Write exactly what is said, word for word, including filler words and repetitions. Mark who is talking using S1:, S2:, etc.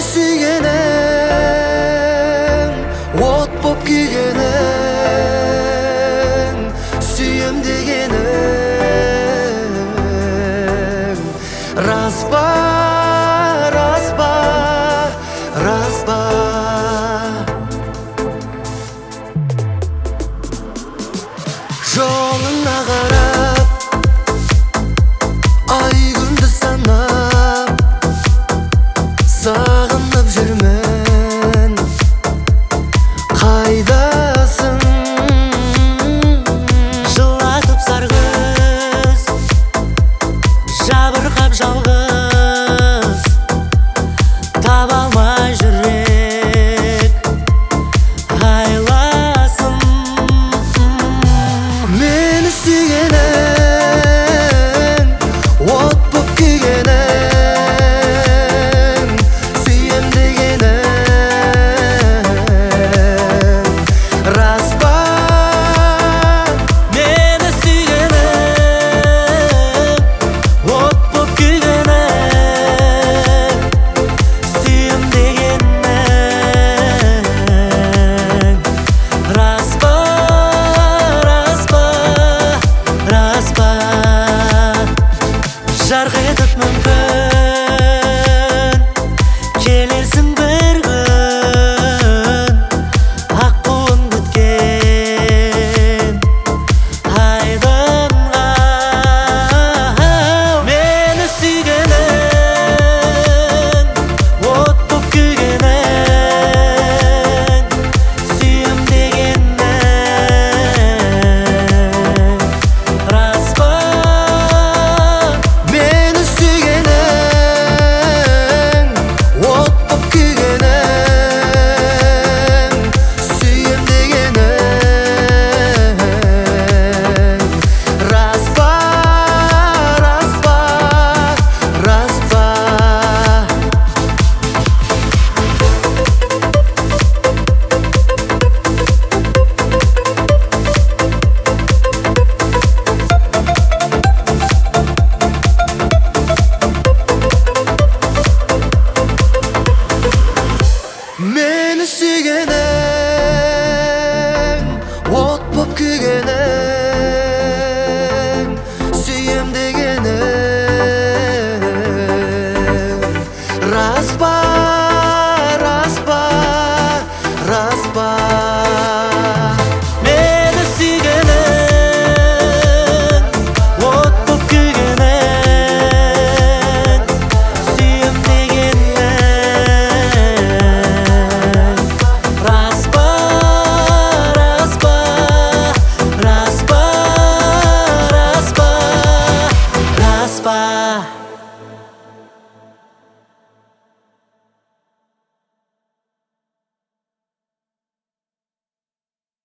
S1: suygening, от боп kuygening, suyem degening. Ras ba, ras ba, ras ba. Жолыңа қарап, ай күнді санап, сағынып жүрмін. Қайдасың? Жылатып сарғыз, жабырқап жалғыз, таба алмай жүрек айласын. Мені сүйгенің, от боп күйгенің, сүйем дегенің. Рас па? Мені сүйгенің, от боп күйгенің, сүйем дегенің. Рас па? Рас па? Рас па? Жарқ етіп мүмкін келерсің бір күн, аққуын күткен айдынға. Мені сүйгенің, от боп күйгенің, сүйем дегенің. Рас па? Мені сүйгенің, от боп күйгенің, сүйем дегенің. Рас па? Рас па? Рас па? Мені сүйгенің, от боп күйгенің,